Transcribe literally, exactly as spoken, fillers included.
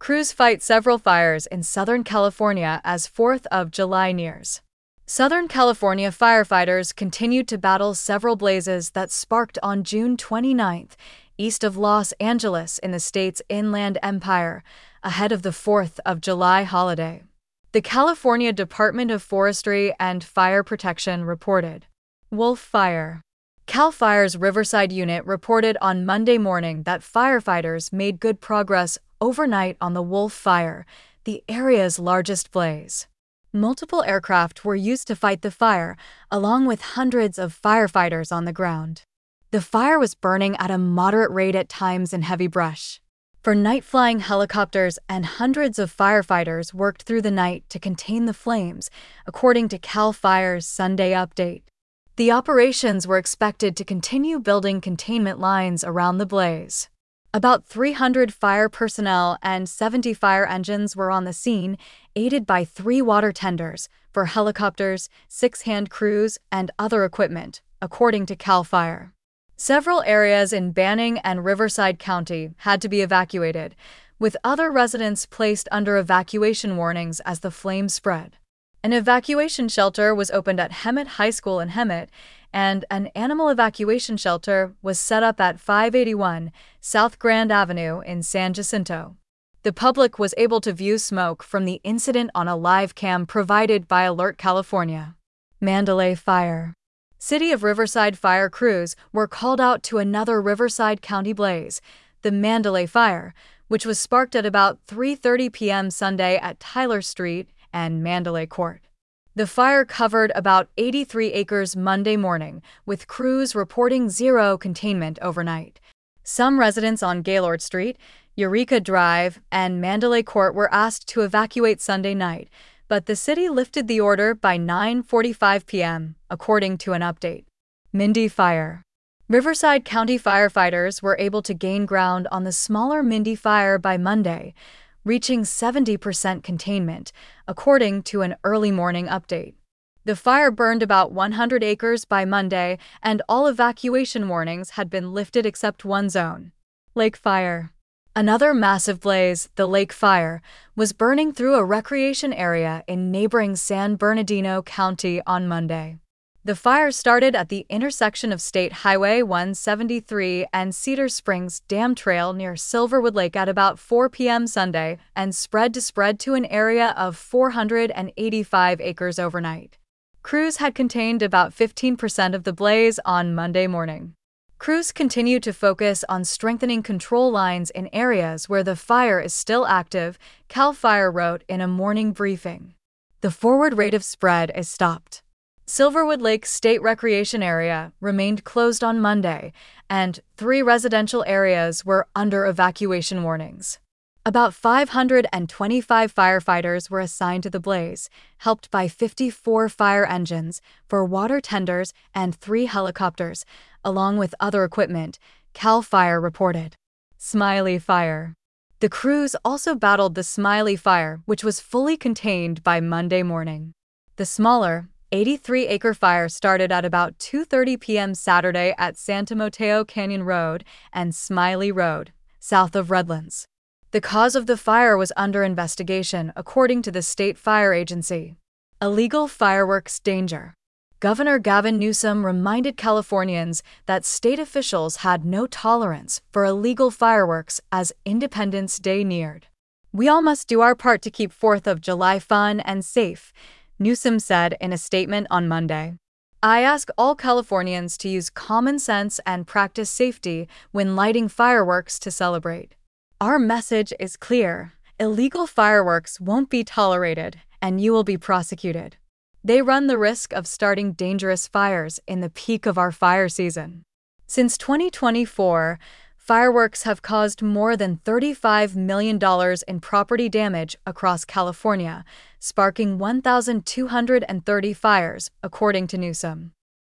Crews fight several fires in Southern California as fourth of July nears. Southern California firefighters continued to battle several blazes that sparked on June twenty-ninth, east of Los Angeles in the state's Inland Empire, ahead of the fourth of July holiday. The California Department of Forestry and Fire Protection reported. Wolf Fire. CAL FIRE's Riverside unit reported on Monday morning that firefighters made good progress overnight on the Wolf Fire, the area's largest blaze. Multiple aircraft were used to fight the fire, along with hundreds of firefighters on the ground. The fire was burning at a moderate rate at times in heavy brush. For night-flying helicopters and hundreds of firefighters worked through the night to contain the flames, according to CAL FIRE's Sunday update. The operations were expected to continue building containment lines around the blaze. About three hundred fire personnel and seventy fire engines were on the scene, aided by three water tenders for helicopters, six hand crews, and other equipment, according to CAL FIRE. Several areas in Banning and Riverside County had to be evacuated, with other residents placed under evacuation warnings as the flames spread. An evacuation shelter was opened at Hemet High School in Hemet, and an animal evacuation shelter was set up at five eighty-one South Grand Avenue in San Jacinto. The public was able to view smoke from the incident on a live cam provided by Alert California. Mandalay Fire. City of Riverside fire crews were called out to another Riverside County blaze, the Mandalay Fire, which was sparked at about three thirty p m Sunday at Tyler Street and Mandalay Court. The fire covered about eighty-three acres Monday morning, with crews reporting zero containment overnight. Some residents on Gaylord Street, Eureka Drive, and Mandalay Court were asked to evacuate Sunday night, but the city lifted the order by nine forty-five p m, according to an update. Mindy Fire. Riverside County firefighters were able to gain ground on the smaller Mindy Fire by Monday, reaching seventy percent containment, according to an early morning update. The fire burned about one hundred acres by Monday, and all evacuation warnings had been lifted except one zone. Lake Fire. Another massive blaze, the Lake Fire, was burning through a recreation area in neighboring San Bernardino County on Monday. The fire started at the intersection of State Highway one seventy-three and Cedar Springs Dam Trail near Silverwood Lake at about four p m Sunday and spread to spread to an area of four hundred eighty-five acres overnight. Crews had contained about fifteen percent of the blaze on Monday morning. Crews continue to focus on strengthening control lines in areas where the fire is still active, CAL FIRE wrote in a morning briefing. The forward rate of spread is stopped. Silverwood Lake State Recreation Area remained closed on Monday, and three residential areas were under evacuation warnings. About five hundred twenty-five firefighters were assigned to the blaze, helped by fifty-four fire engines, for water tenders and three helicopters, along with other equipment, CAL FIRE reported. Smiley Fire. The crews also battled the Smiley Fire, which was fully contained by Monday morning. The smaller, eighty-three acre fire started at about two thirty p m Saturday at Santa Mateo Canyon Road and Smiley Road, south of Redlands. The cause of the fire was under investigation, according to the state fire agency. Illegal fireworks danger. Governor Gavin Newsom reminded Californians that state officials had no tolerance for illegal fireworks as Independence Day neared. "We all must do our part to keep fourth of July fun and safe," Newsom said in a statement on Monday. "I ask all Californians to use common sense and practice safety when lighting fireworks to celebrate. Our message is clear: illegal fireworks won't be tolerated, and you will be prosecuted. They run the risk of starting dangerous fires in the peak of our fire season." Since twenty twenty-four, fireworks have caused more than thirty-five million dollars in property damage across California, sparking one thousand two hundred thirty fires, according to Newsom.